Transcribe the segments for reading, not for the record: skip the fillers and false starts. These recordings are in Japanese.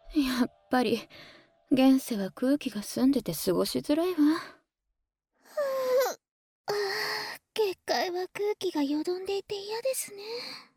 やっぱり現世は空気が澄んでて過ごしづらいわ。 結界は空気がよどんでいて嫌ですね。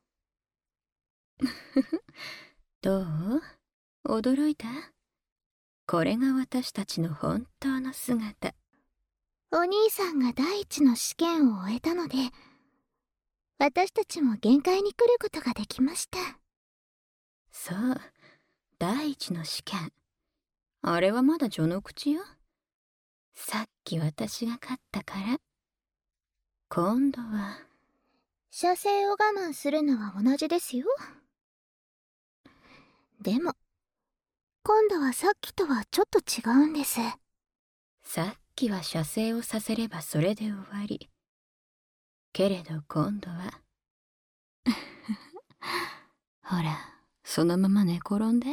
どう？驚いた？これが私たちの本当の姿。 お兄さんが第一の試験を終えたので、私たちも限界に来ることができました。 そう、第一の試験。あれはまだ序の口よ。さっき私が勝ったから。今度は射精を我慢するのは同じですよ。でも今度はさっきとはちょっと違うんです。 さっきは射精をさせればそれで終わり。けれど今度はほら、そのまま寝転んで。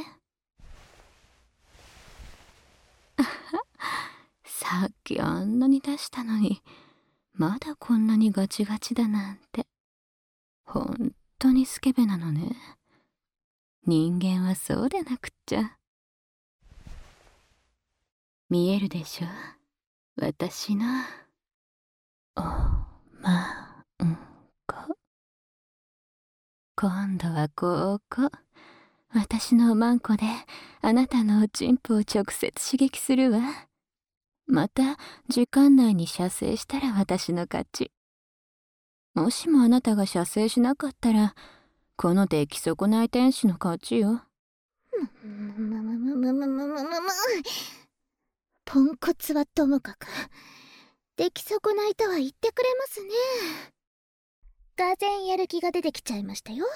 さっきあんなに出したのにまだこんなにガチガチだなんて。ほんとにスケベなのね。人間はそうでなくっちゃ。見えるでしょ、私のおまんこ。今度はここ、私のおまんこであなたのおちんぽを直接刺激するわ。また時間内に射精したら私の勝ち。もしもあなたが射精しなかったらこの出来損ない天使の勝ちよ。 ポンコツはともかく出来損ないとは言ってくれますね。がぜんやる気が出てきちゃいましたよ。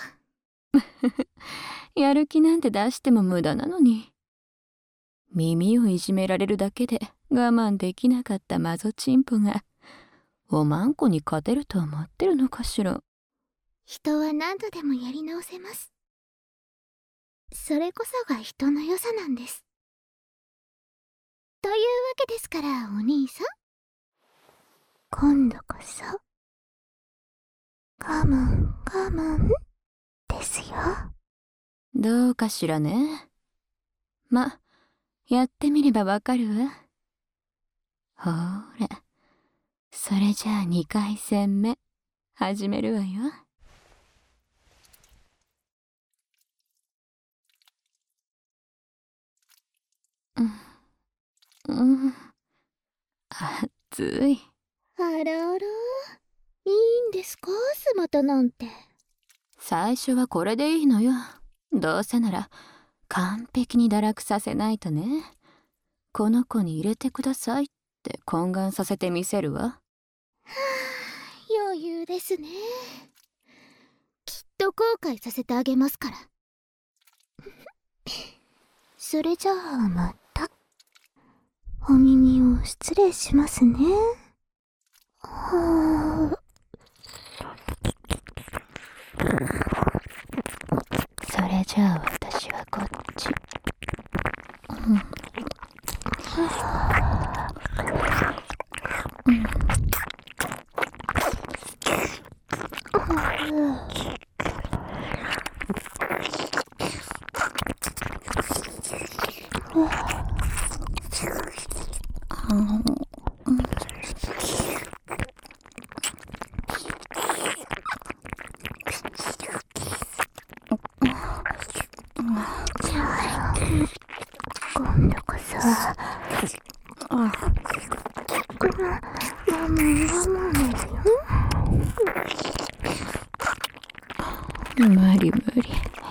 やる気なんて出しても無駄なのに。耳をいじめられるだけで我慢できなかったマゾチンポがおまんこに勝てると思ってるのかしら。 人は何度でもやり直せます。それこそが人の良さなんです。というわけですからお兄さん、今度こそ我慢ですよ。 どうかしらね。ま、やってみればわかるわ。ほーら、それじゃあ2回戦目始めるわよ。熱い。 あらあら、いいんですか、スマタなんて。 最初はこれでいいのよ。どうせなら完璧に堕落させないとね。この子に入れてくださいって懇願させてみせるわ。はあ、余裕ですね。きっと後悔させてあげますから。それじゃあまたお耳を失礼しますね。はあ、 それじゃあ私はこっち。 今度こそ我慢ですよ。 無理無理。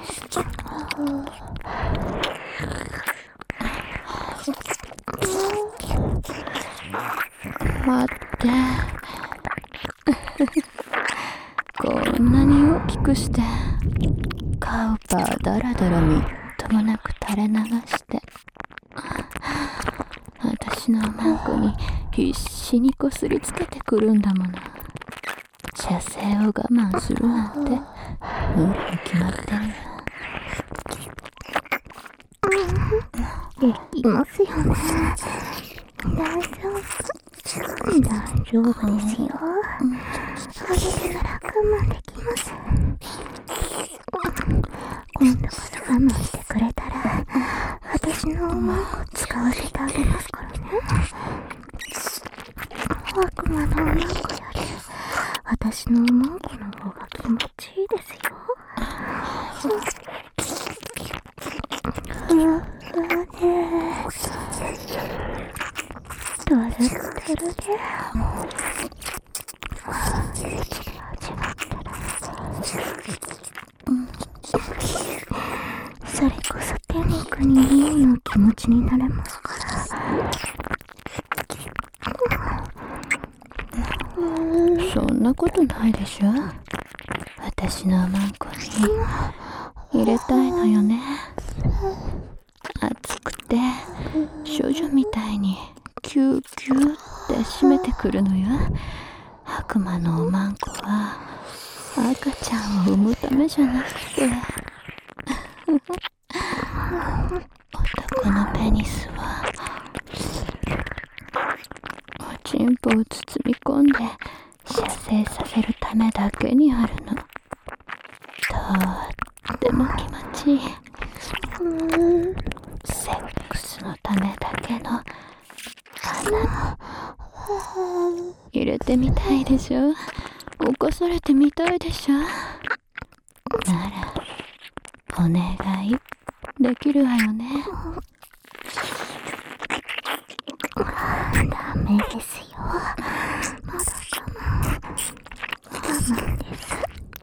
待ってこんなに大きくしてカウパーダラダラみっともなく垂れ流して私のマンコに必死にこすりつけてくるんだもの。射精を我慢するなんて無理に決まってる。 できますよね。大丈夫ですよ。あげてなら我慢できます。今度こそ我慢してくれたら私の馬を使わせてあげますからね。悪魔のおまんこより私のおまんこの方が気持ちいいですよ。トルトルでそれこそ手の国にいいような気持ちになれますから。 そんなことないでしょ。私のおまんこに入れたいのよね。熱くて少女みたいにキューキューって締めてくるのよ。悪魔のおまんこは赤ちゃんを産むためじゃなくて男のペニスはおちんぽを包み込んで射精させるためだけにあるの。とっても気持ちいい。セックスのためだけの穴入れてみたいでしょ。起こされてみたいでしょ。ならお願いできるわよね。 ダメですよ。まだ我慢です。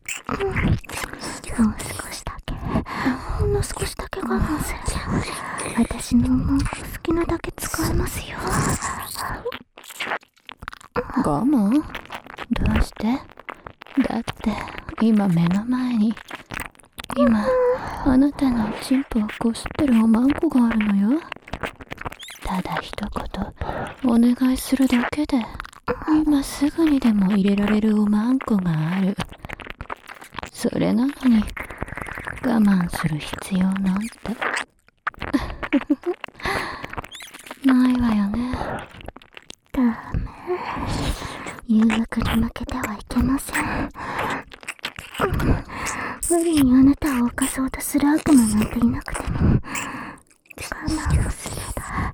もう少しだけ、ほんの少しだけ我慢する。私の思う好きなだけ使えますよ。 我慢？どうして？だって今目の前にあなたのチンポをこすってるおまんこがあるのよ。ただ一言お願いするだけで今すぐにでも入れられるおまんこがある。それなのに我慢する必要なんてないわよね。 ダメ。誘惑に負けてはいけません。無理にあなたを犯そうとする悪魔なんていなくても我慢をすれば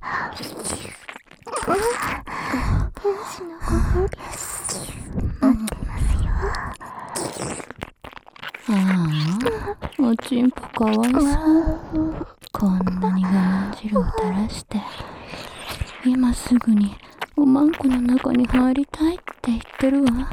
天使のご褒美待ってますよ。 ああ、おちんぽかわいそう。こんなに我慢汁を垂らして今すぐにおまんこの中に入りたいって言ってるわ。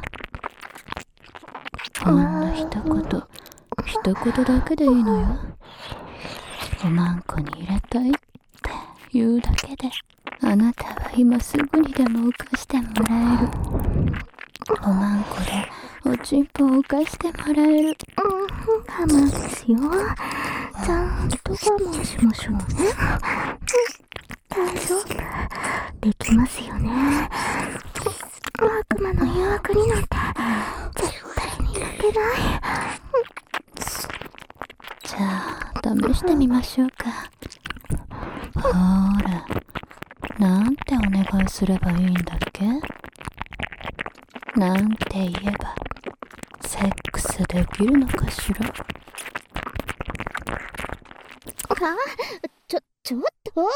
ほんの一言だけでいいのよ。おまんこに入れたいって言うだけであなたは今すぐにでも犯してもらえる。おまんこでおちんぽを犯してもらえる。 我慢ですよ。ちゃんと我慢しましょうね。大丈夫。できますよね。悪魔の誘惑になんて絶対に負けない。 じゃあ試してみましょうか。ほーら、なんてお願いすればいいんだっけ？なんて言えばセックスできるのかしら。 ちょっと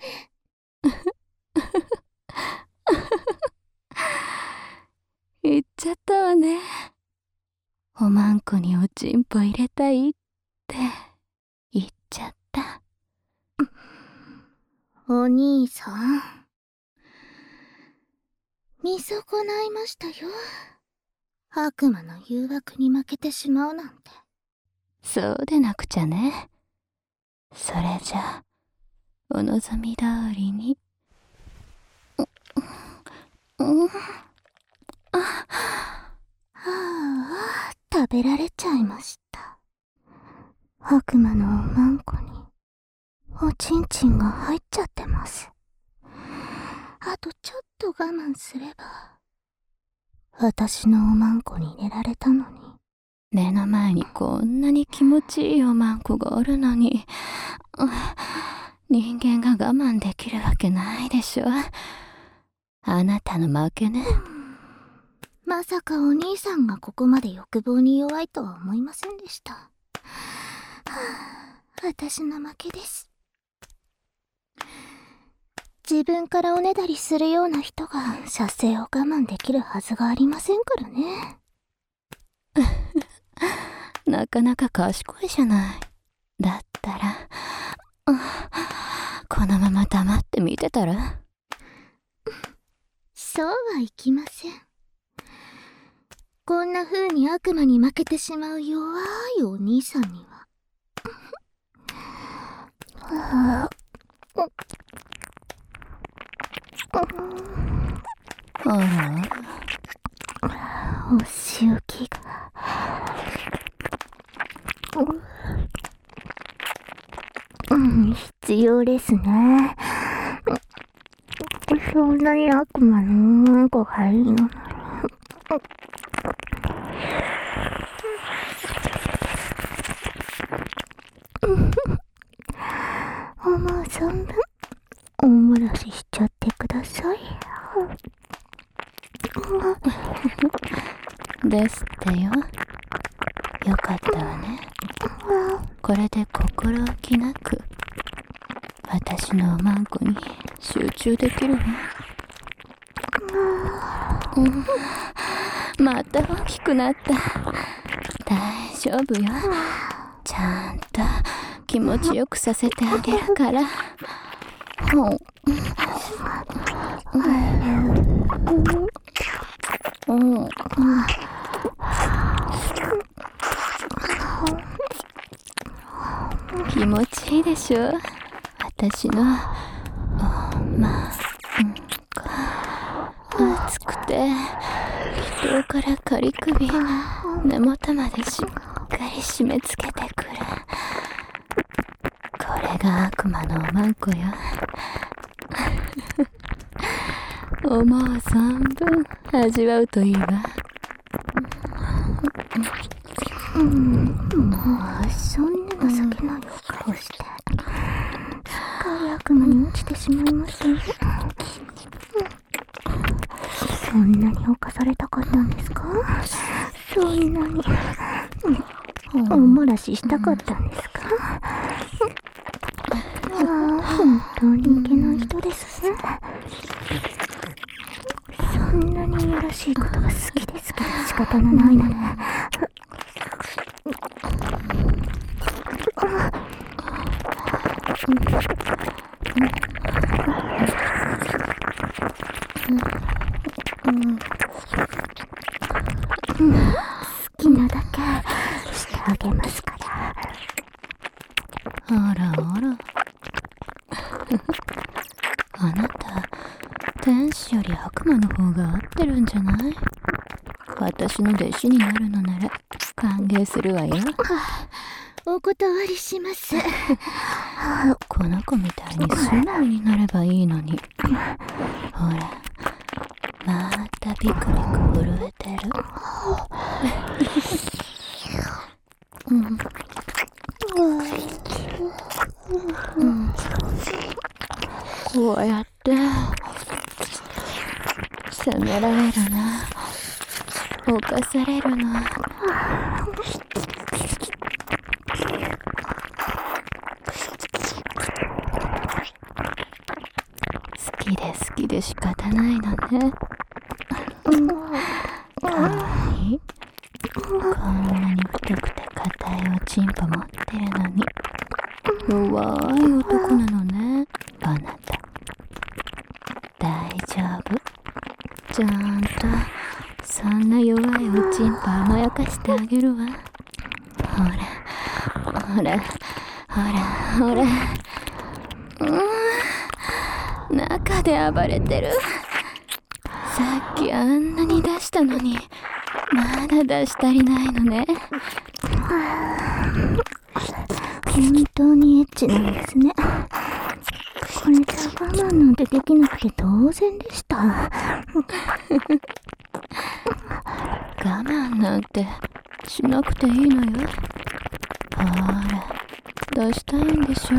言っちゃったわね。おまんこにおちんぽ入れたいって言っちゃった。 お兄さん、見損ないましたよ。悪魔の誘惑に負けてしまうなんて。 そうでなくちゃね。それじゃお望み通りに。 食べられちゃいました。悪魔のおまんこにおちんちんが入っちゃってます。あとちょっと我慢すれば私のおまんこに入れられたのに。 目の前にこんなに気持ちいいおまんこがあるのに人間が我慢できるわけないでしょ。あなたの負けね。 まさかお兄さんがここまで欲望に弱いとは思いませんでした。私の負けです。 自分からおねだりするような人が射精を我慢できるはずがありませんからね。 なかなか賢いじゃない。だったら、このまま黙って見てたら？ そうはいきません。こんな風に悪魔に負けてしまう弱いお兄さんには。 あら、 お仕置きが必要ですね。そんなに悪魔のうんこがいいのなら。思う存分お漏らししちゃってください。 ですってよ。よかったわね。これで心置きなく私のおまんこに集中できるわ。また大きくなった。大丈夫よ。ちゃんと気持ちよくさせてあげるから。気持ちいいでしょ、私のまんこ。熱くて人から仮首根元までしっかり締め付けてくる。これが悪魔のおまんこよ。思う存分味わうといいわ。 もうそんな情けない顔して、すっかり悪魔に落ちてしまいましたね。そんなに犯されたかったんですか？そんなにお漏らししたかったんですか？本当にいけない人ですね。そんなにいやらしいことが好きですけど仕方のないので、好きなだけしてあげますから。 あらあら。あなた、天使より悪魔の方が合ってるんじゃない？私の弟子になるのなら歓迎するわよ。 お断りします。 この子みたいに素直になればいいのに。ほら、またビクビク震えてる。こうやって責められるな、犯されるの。好きで仕方ないのね。かわいい。こんなに太くて硬いおちんぽ持ってるのに弱い男なのね、あなた。大丈夫。ちゃんとそんな弱いおちんぽ甘やかしてあげるわ。ほらほらほらほら。中で暴れてる。さっきあんなに出したのにまだ出し足りないのね。 本当にエッチなんですね。これじゃ我慢なんてできなくて当然でした。 我慢なんてしなくていいのよ。ほら、出したいんでしょ。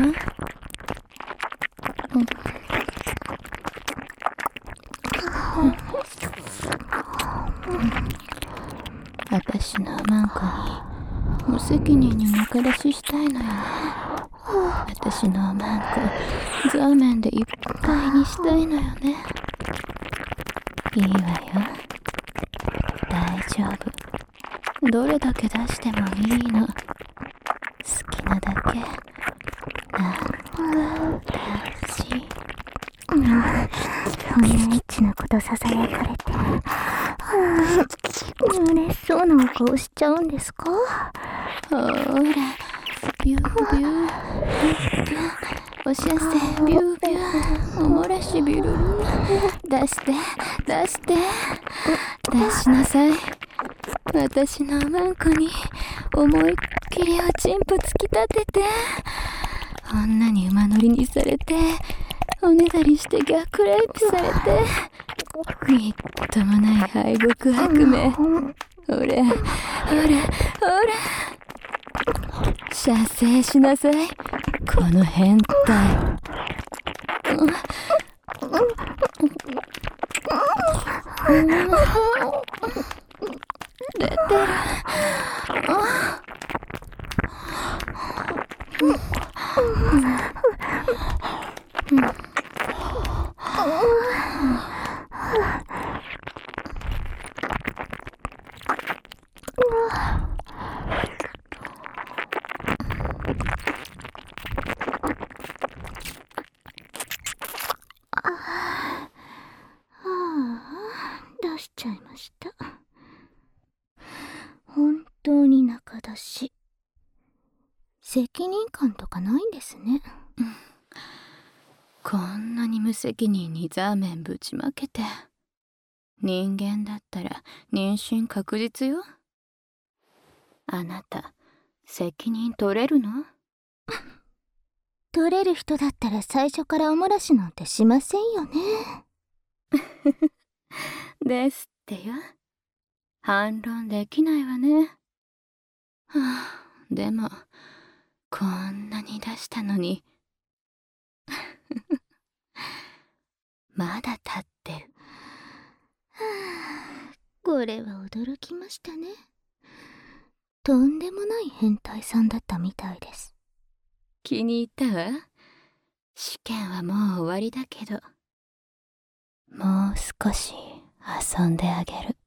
私のマンコに無責任に抜け出ししたいのよね。 私のマンコザーメンでいっぱいにしたいのよね。いいわよ、大丈夫。どれだけ出してもいいの。好きなだけ私そんなエッチなことささやかれて嬉しそうなお顔しちゃうんですか？ ほらビュービュービューおしゃせビュービューおもらしビルル出して出して出しなさい。私のマンコに思いっきりおちんぽ突き立てて、女に馬乗りにされておねだりして逆レイプされて、みっともない敗北悪夢。ほらほらほら射精しなさい、この変態。出てる。 出しちゃいました。本当に仲だし、責任感とかないんですね。 こんなに無責任にザーメンぶちまけて、人間だったら妊娠確実よ。あなた責任取れるの？ 取れる人だったら最初からおもらしなんてしませんよね。 ですってよ。反論できないわね。はあ、でもこんなに出したのにまだ立ってる。 これは驚きましたね。とんでもない変態さんだったみたいです。 気に入ったわ。試験はもう終わりだけど、もう少し遊んであげる。